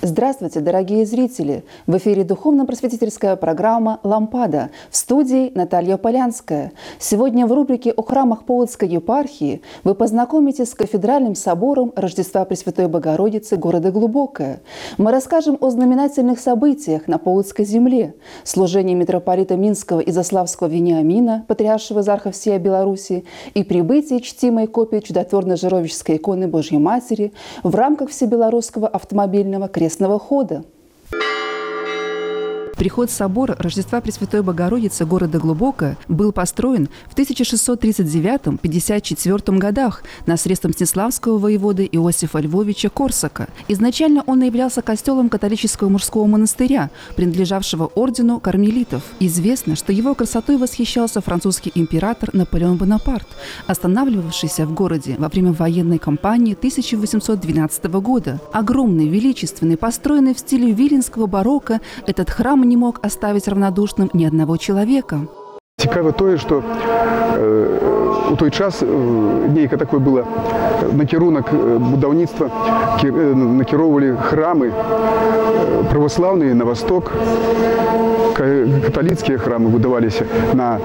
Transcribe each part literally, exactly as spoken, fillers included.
Здравствуйте, дорогие зрители! В эфире духовно-просветительская программа «Лампада». В студии Наталья Полянская. Сегодня в рубрике «О храмах Полоцкой епархии» вы познакомитесь с кафедральным собором Рождества Пресвятой Богородицы города Глубокое. Мы расскажем о знаменательных событиях на Полоцкой земле, служении митрополита Минского и Заславского Вениамина, патриаршего изарха всей Беларуси, и прибытии чтимой копии чудотворной жировической иконы Божьей Матери в рамках всебелорусского автомобильного крестного хода. Приход собора Рождества Пресвятой Богородицы города Глубокое был построен в тысяча шестьсот тридцать девятом — пятьдесят четвёртом годах на средства мстиславского воеводы Иосифа Львовича Корсака. Изначально он являлся костелом католического мужского монастыря, принадлежавшего ордену кармелитов. Известно, что его красотой восхищался французский император Наполеон Бонапарт, останавливавшийся в городе во время военной кампании тысяча восемьсот двенадцатого года. Огромный, величественный, построенный в стиле виленского барокко, этот храм не мог оставить равнодушным ни одного человека. Цікаво те, що е, у той час е, нейка такое було накерунок будівництва, е, накеровували храми е, православні на восток, католицкие храмы выдавались на,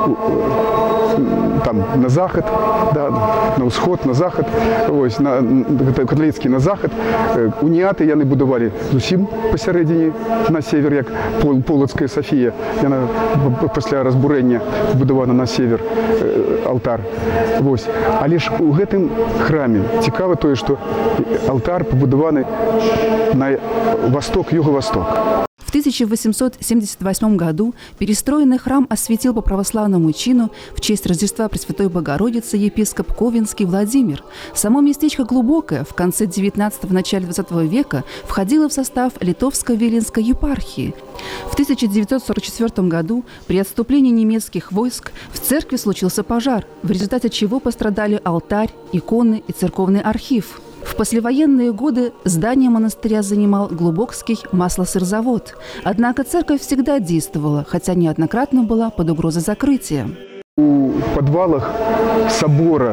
там, на заход, да, на усход, на заход, ось, на, католицький на заход. Уніати яны будували зусім посередині на север, як Полоцька Софія. Яна після розбурення будувана на север алтар. Ось. Але ж у гэтым храмі цікаво те, що алтар побудований на восток, юго-восток. В тысяча восемьсот семьдесят восьмом году перестроенный храм осветил по православному чину в честь Рождества Пресвятой Богородицы епископ Ковенский Владимир. Само местечко Глубокое в конце девятнадцатого – начале двадцатого века входило в состав Литовско-Виленской епархии. В тысяча девятьсот сорок четвёртом году при отступлении немецких войск в церкви случился пожар, в результате чего пострадали алтарь, иконы и церковный архив. В послевоенные годы здание монастыря занимал Глубокский маслосырзавод. Однако церковь всегда действовала, хотя неоднократно была под угрозой закрытия. У подвалах собора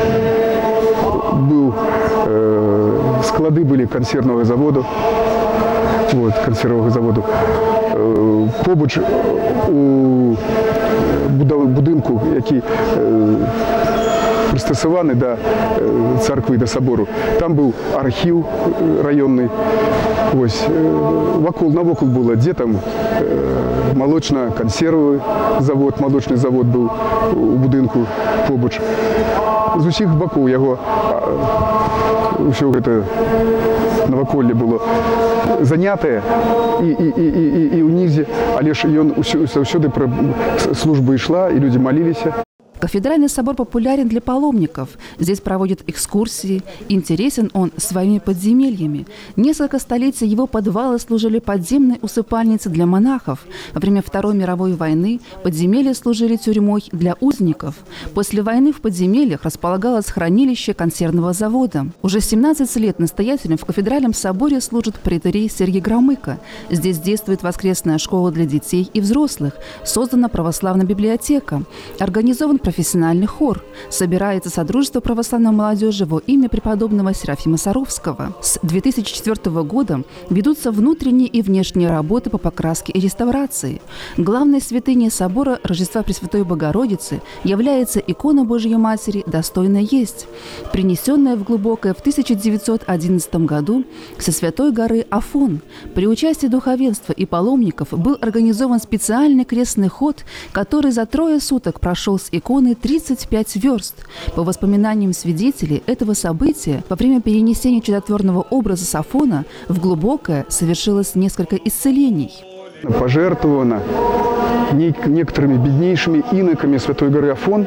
был, э, склады были консервного завода. Вот, консервного заводу. Э, побач у будинку, який э, пристосований до церкви, до собору. Там був архів районний. Ось, вокруг, навокруг було, де там молочно-консервовий завод, молочний завод був у будинку побач. З усіх боків його все це навоколле було заняте і, і, і, і, і у низі, але ж він всюди служба йшла, і люди молилися. Кафедральный собор популярен для паломников. Здесь проводят экскурсии. Интересен он своими подземельями. Несколько столетий его подвалы служили подземной усыпальницей для монахов. Во время Второй мировой войны подземелья служили тюрьмой для узников. После войны в подземельях располагалось хранилище консервного завода. Уже семнадцать лет настоятелем в кафедральном соборе служит преторий Сергий Громыко. Здесь действует воскресная школа для детей и взрослых. Создана православная библиотека. Организован профессиональный хор. Собирается Содружество православной молодежи во имя преподобного Серафима Саровского. С две тысячи четвёртого года ведутся внутренние и внешние работы по покраске и реставрации. Главной святыней собора Рождества Пресвятой Богородицы является икона Божьей Матери «Достойно есть», принесенная в Глубокое в тысяча девятьсот одиннадцатом году со святой горы Афон. При участии духовенства и паломников был организован специальный крестный ход, который за трое суток прошел с иконой тридцать пять верст. По воспоминаниям свидетелей этого события, во время перенесения чудотворного образа с Афона в Глубокое совершилось несколько исцелений. Пожертвовано некоторыми беднейшими иноками Святой горы Афон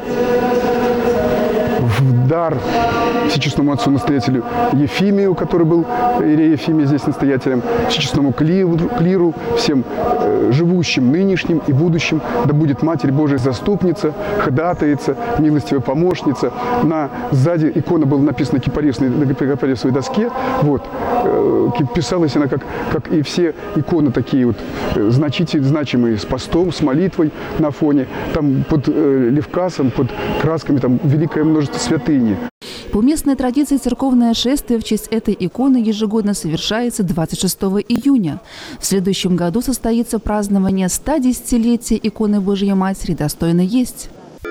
в дар всечестному отцу-настоятелю Ефимию, который был иерей Ефимий здесь настоятелем, всечестному клиру, клиру всем э, живущим нынешним и будущим, да будет Матерь Божия заступница, ходатайца, милостивая помощница. На сзади икона была написана на кипарисовой доске, вот, э, писалась она как, как и все иконы такие вот э, значительные, значимые, с постом, с молитвой на фоне, там под э, левкасом, под красками там великое множество святыни. По местной традиции церковное шествие в честь этой иконы ежегодно совершается двадцать шестого июня. В следующем году состоится празднование ста десятилетия иконы Божьей Матери «Достойно есть».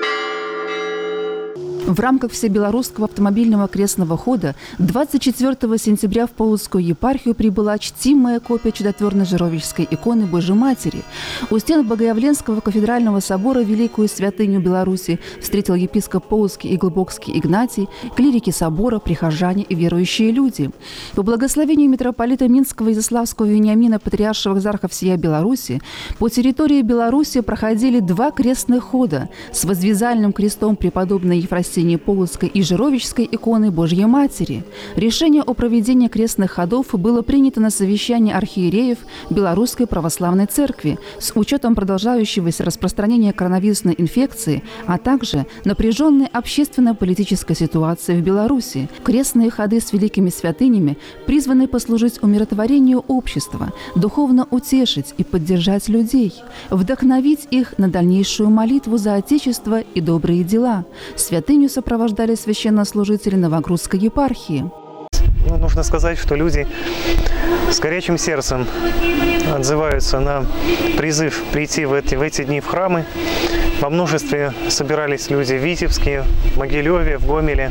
В рамках Всебелорусского автомобильного крестного хода двадцать четвёртого сентября в Полоцкую епархию прибыла чтимая копия чудотворной жировической иконы Божьей Матери. У стен Богоявленского кафедрального собора великую святыню Беларуси встретил епископ Полоцкий и Глубокский Игнатий, клирики собора, прихожане и верующие люди. По благословению митрополита Минского и Изяславского Вениамина, патриаршего экзарха всея Беларуси, по территории Беларуси проходили два крестных хода с возвязальным крестом преподобной Ефросинии Полоцкой и Жировической иконы Божьей Матери. Решение о проведении крестных ходов было принято на совещании архиереев Белорусской Православной Церкви с учетом продолжающегося распространения коронавирусной инфекции, а также напряженной общественно-политической ситуации в Беларуси. Крестные ходы с великими святынями призваны послужить умиротворению общества, духовно утешить и поддержать людей, вдохновить их на дальнейшую молитву за Отечество и добрые дела. Святыню сопровождали священнослужители Новогрудской епархии. Ну, нужно сказать, что люди с горячим сердцем отзываются на призыв прийти в эти, в эти дни в храмы. Во множестве собирались люди в Витебске, в Могилеве, в Гомеле.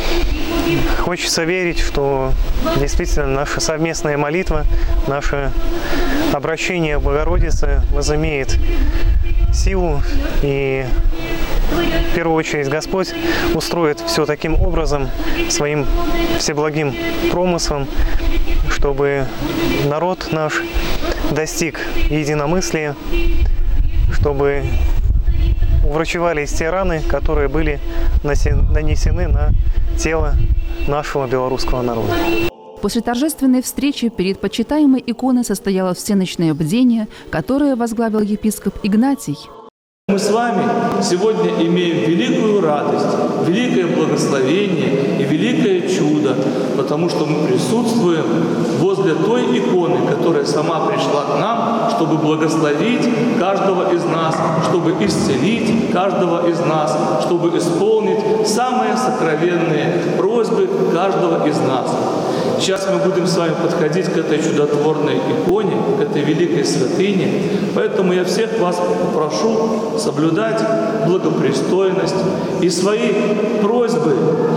Хочется верить, что действительно наша совместная молитва, наше обращение к Богородице возымеет силу, и в первую очередь Господь устроит все таким образом, своим всеблагим промыслом, чтобы народ наш достиг единомыслия, чтобы уврачевались те раны, которые были нанесены на тело нашего белорусского народа. После торжественной встречи перед почитаемой иконой состоялось всеночное бдение, которое возглавил епископ Игнатий. Мы с вами сегодня имеем великую радость, великое благословение и великое чудо, потому что мы присутствуем возле той иконы, которая сама пришла к нам, чтобы благословить каждого из нас, чтобы исцелить каждого из нас, чтобы исполнить самые сокровенные просьбы каждого из нас. Сейчас мы будем с вами подходить к этой чудотворной иконе, к этой великой святыне, поэтому я всех вас попрошу соблюдать благопристойность и свои просьбы,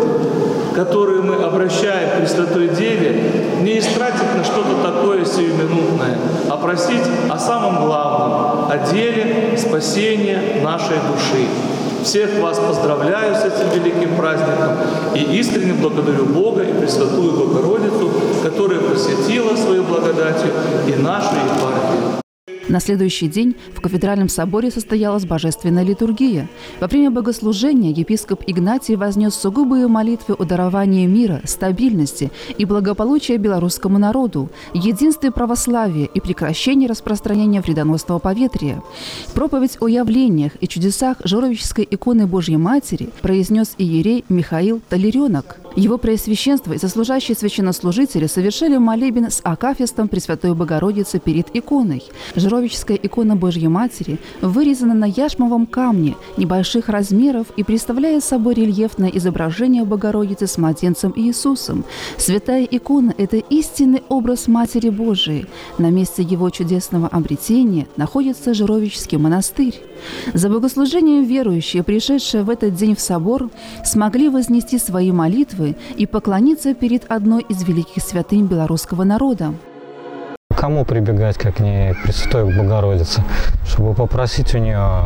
которые мы обращаем к Пресвятой Деве, не истратить на что-то такое сиюминутное, а просить о самом главном, о деле спасения нашей души. Всех вас поздравляю с этим великим праздником и искренне благодарю Бога и Пресвятую Богородицу, которая посетила своей благодатью и нашу епархию. На следующий день в кафедральном соборе состоялась божественная литургия. Во время богослужения епископ Игнатий вознес сугубые молитвы о даровании мира, стабильности и благополучия белорусскому народу, единстве православия и прекращении распространения вредоносного поветрия. Проповедь о явлениях и чудесах жировической иконы Божьей Матери произнес иерей Михаил Толеренок. Его преосвященство и сослужащие священнослужители совершили молебен с акафистом Пресвятой Богородицы перед иконой. Жировическая икона Божьей Матери вырезана на яшмовом камне небольших размеров и представляет собой рельефное изображение Богородицы с младенцем Иисусом. Святая икона – это истинный образ Матери Божией. На месте его чудесного обретения находится Жировический монастырь. За богослужением верующие, пришедшие в этот день в собор, смогли вознести свои молитвы и поклониться перед одной из великих святынь белорусского народа. Кому прибегать, как не к Пресвятой Богородице, чтобы попросить у нее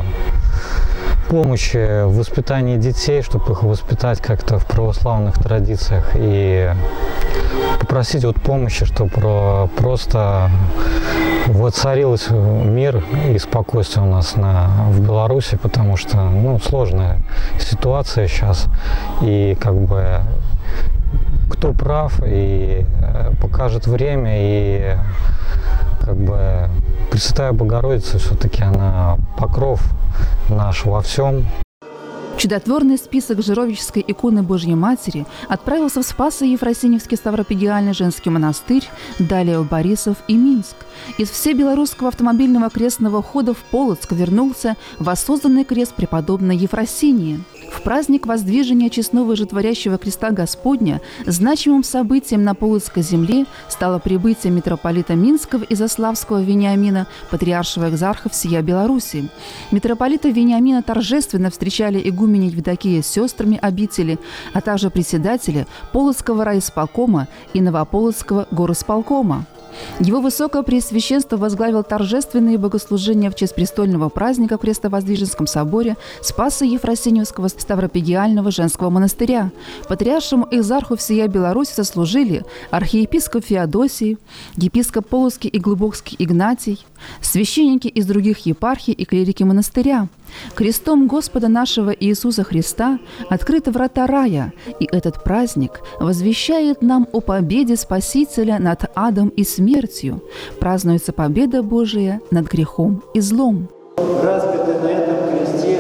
помощи в воспитании детей, чтобы их воспитать как-то в православных традициях, и попросить вот помощи, чтобы просто воцарилось мир и спокойствие у нас на, в Беларуси, потому что ну, сложная ситуация сейчас, и как бы кто прав, и покажет время, и как бы Пресвятая Богородица все-таки она покров наш во всем. Чудотворный список Жировической иконы Божьей Матери отправился в Спасо-Ефросиньевский Ставропигиальный женский монастырь, далее в Борисов и Минск. Из всебелорусского автомобильного крестного хода в Полоцк вернулся воссозданный крест преподобной Ефросинии. В праздник воздвижения честного житворящего креста Господня значимым событием на Полоцкой земле стало прибытие митрополита Минского и Заславского Вениамина, патриаршего экзарха всея Беларуси. Митрополита Вениамина торжественно встречали игуменя Евдокия с сестрами обители, а также председатели Полоцкого райисполкома и Новополоцкого горисполкома. Его Высокопреосвященство возглавил торжественные богослужения в честь престольного праздника в Крестовоздвиженском соборе Спасо-Ефросиньевского Ставропигиального женского монастыря. Патриаршему экзарху всея Беларуси сослужили архиепископ Феодосий, епископ Полоцкий и Глубокский Игнатий, священники из других епархий и клирики монастыря. Крестом Господа нашего Иисуса Христа открыты врата рая, и этот праздник возвещает нам о победе Спасителя над адом и смертью. Празднуется победа Божия над грехом и злом. Распятый на этом кресте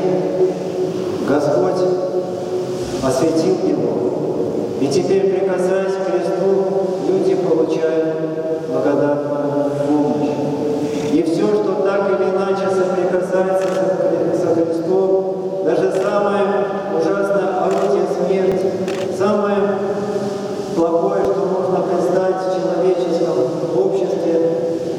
Господь осветил его, и теперь, прикасаясь к кресту, люди получают благодатную помощь. И все, что так или иначе соприкасается со Христом, даже самое ужасное орудие смерти, самое плохое, что можно представить в человеческом обществе,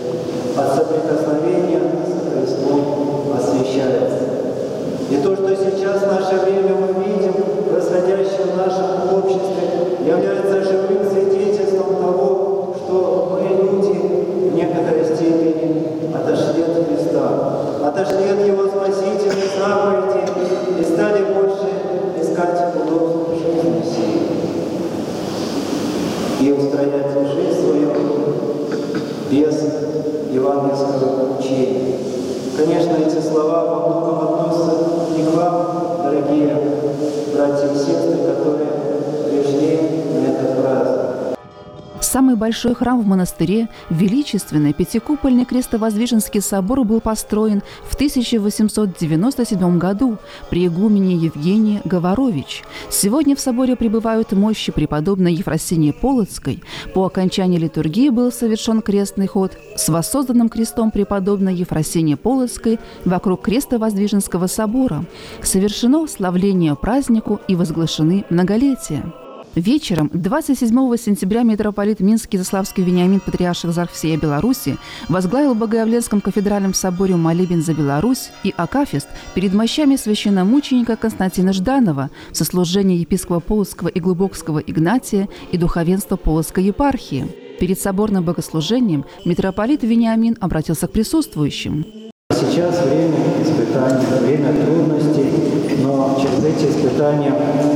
от соприкосновения с Христом освящается. И то, что сейчас в наше время мы видим, происходящее в нашем обществе, является живым свидетельством того, что мы, люди, в некоторой степени отошли от Христа, отошли от Его спасительной заповеди и стали больше искать удобств в жизни всей и устроять жизнь свою без евангельского учения. Конечно, эти слова во многом относятся не к вам, дорогие братья и сестры, которые пришли на этот праздник. Самый большой храм в монастыре, величественный пятикупольный Крестовоздвиженский собор, был построен в тысяча восемьсот девяносто седьмом году при игумене Евгении Говорович. Сегодня в соборе пребывают мощи преподобной Ефросинии Полоцкой. По окончании литургии был совершен крестный ход с воссозданным крестом преподобной Ефросинии Полоцкой вокруг Крестовоздвиженского собора. Совершено славление празднику и возглашены многолетия. Вечером двадцать седьмого сентября митрополит Минский Заславский Вениамин, патриарший экзарх всея Беларуси, возглавил в Богоявленском кафедральном соборе молебен за Беларусь и акафист перед мощами священномученика Константина Жданова в сослужении епископа Полоцкого и Глубокского Игнатия и духовенства Полоцкой епархии. Перед соборным богослужением митрополит Вениамин обратился к присутствующим. Сейчас время испытаний, время трудностей, но через эти испытания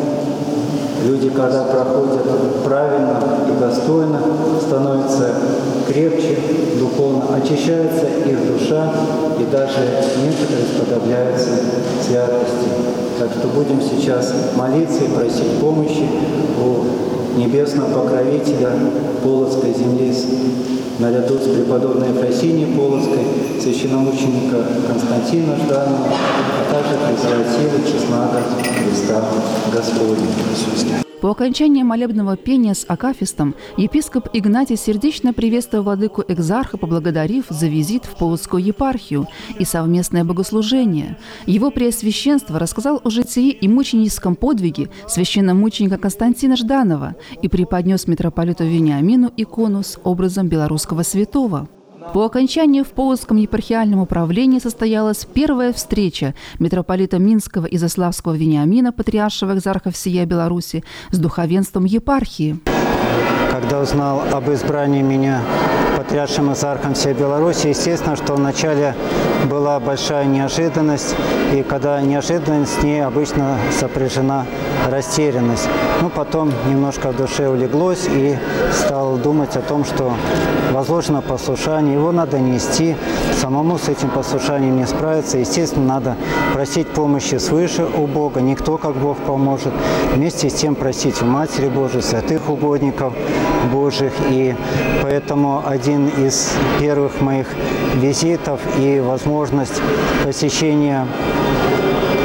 люди, когда проходят правильно и достойно, становятся крепче духовно, очищается их душа, и даже некоторые сподобляются святости. Так что будем сейчас молиться и просить помощи у небесного покровителя Полоцкой земли, наряду с преподобной Ефросинией Полоцкой, священномученика Константина Жданова, а также Пресвятителя Честного Христа Господня. По окончании молебного пения с акафистом епископ Игнатий сердечно приветствовал владыку экзарха, поблагодарив за визит в Полоцкую епархию и совместное богослужение. Его преосвященство рассказал о житии и мученическом подвиге священномученика Константина Жданова и преподнес митрополиту Вениамину икону с образом белорусского святого. По окончании в Полоцком епархиальном управлении состоялась первая встреча митрополита Минского и Заславского Вениамина, патриаршего экзарха всея Беларуси, с духовенством епархии. Когда узнал об избрании меня патриаршим экзархом всей Беларуси, естественно, что вначале была большая неожиданность, и когда неожиданность, с ней обычно сопряжена растерянность. Но потом немножко в душе улеглось, и стал думать о том, что возложено послушание, его надо нести, самому с этим послушанием не справиться. Естественно, надо просить помощи свыше у Бога, никто как Бог поможет. Вместе с тем просить у Матери Божией, святых угодников Божьих. И поэтому один из первых моих визитов и возможность посещения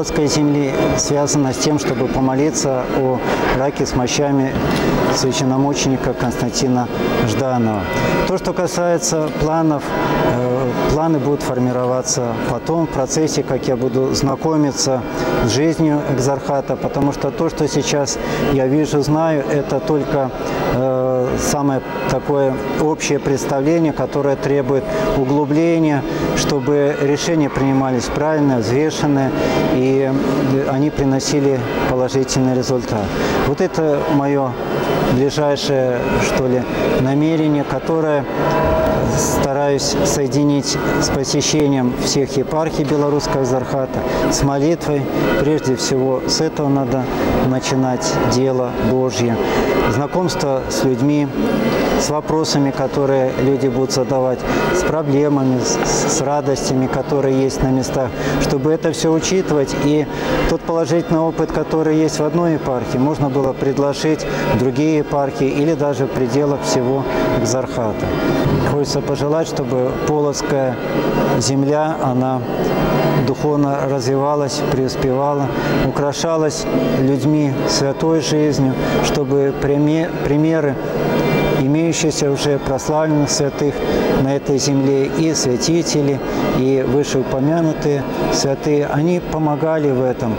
Полоцкой земли связано с тем, чтобы помолиться о браке с мощами священномученика Константина Жданова. То, что касается планов, планы будут формироваться потом, в процессе, как я буду знакомиться с жизнью экзархата, потому что то, что сейчас я вижу, знаю, это только э, самое такое общее представление, которое требует углубления, чтобы решения принимались правильно, взвешенные, и они приносили положительный результат. Вот это мое ближайшее, что ли, намерение, которое стараюсь соединить с посещением всех епархий Белорусского экзархата, с молитвой. Прежде всего, с этого надо начинать дело Божье. Знакомство с людьми, с вопросами, которые люди будут задавать, с проблемами, с, с радостями, которые есть на местах, чтобы это все учитывать. И тот положительный опыт, который есть в одной епархии, можно было предложить в другие епархии или даже в пределах всего экзархата. Хочется пожелать, чтобы Полоцкая земля, она духовно развивалась, преуспевала, украшалась людьми святой жизнью, чтобы примеры имеющиеся уже прославленных святых на этой земле, и святители, и вышеупомянутые святые, они помогали в этом.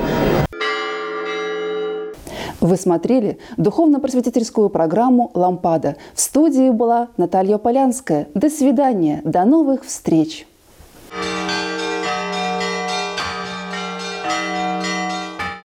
Вы смотрели духовно-просветительскую программу «Лампада». В студии была Наталья Полянская. До свидания, до новых встреч!